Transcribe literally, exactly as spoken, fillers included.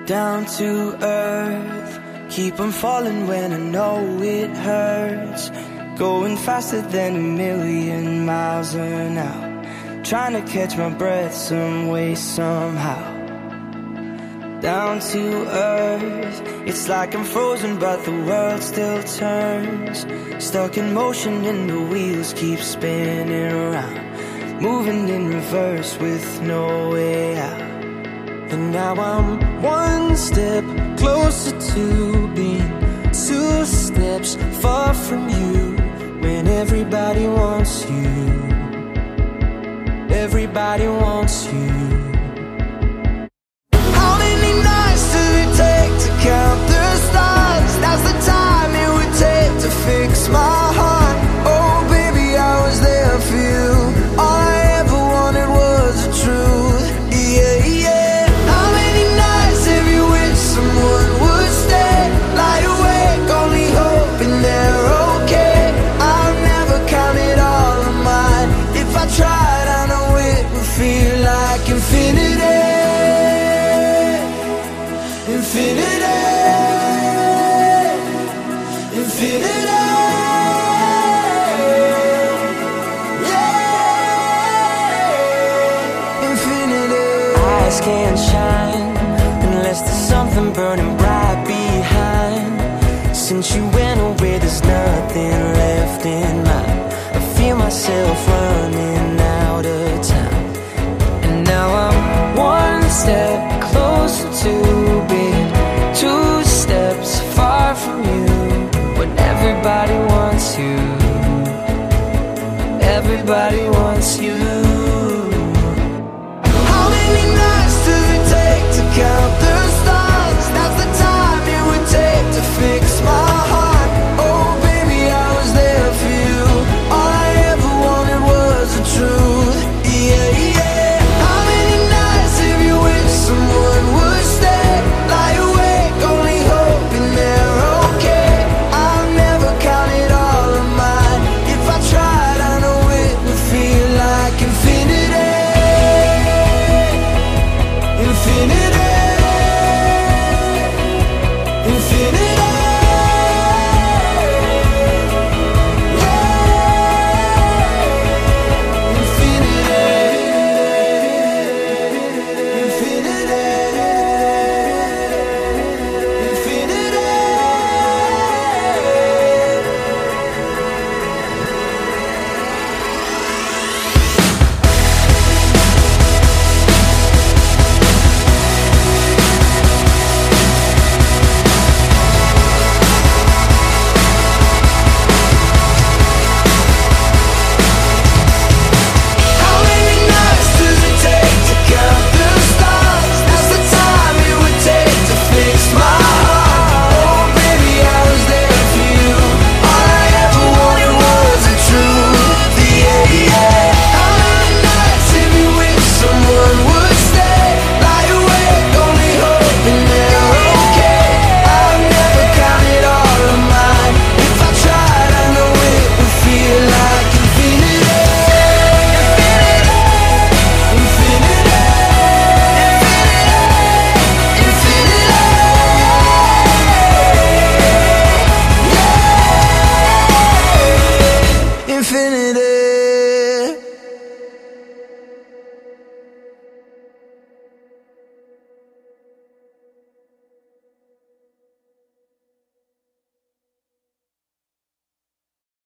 down to earth. Keep on falling when I know it hurts. Going faster than a million miles an hour. Trying to catch my breath some way, somehow. Down to earth. It's like I'm frozen but the world still turns. Stuck in motion and the wheels keep spinning around. Moving in reverse with no way out. And now I'm one step closer to being two steps far from you. When everybody wants you, everybody wants you. How many nights does it take to count the stars? That's the time it would take to fix my heart. Oh baby, I was there for you. All I ever wanted was the truth. Yeah, yeah. How many nights have you wished someone would stay? Lie awake, only hoping they're okay. I've never counted all of mine. If I tried, I know it would feel like infinity. Infinity. Infinity. Eyes can't shine unless there's something burning bright behind. Since you went away, there's nothing left in mine. I feel myself running out of time. And now I'm one step closer to being two steps far from you. When everybody wants you, everybody wants you. Count the stars, that's the time it would take to fix my heart. Oh baby, I was there for you. All I ever wanted was the truth. Yeah, yeah. How many nights have you wished someone would stay? Lie awake, only hoping they're okay. I've never counted all of mine. If I tried, I know it would feel like infinity. Infinity.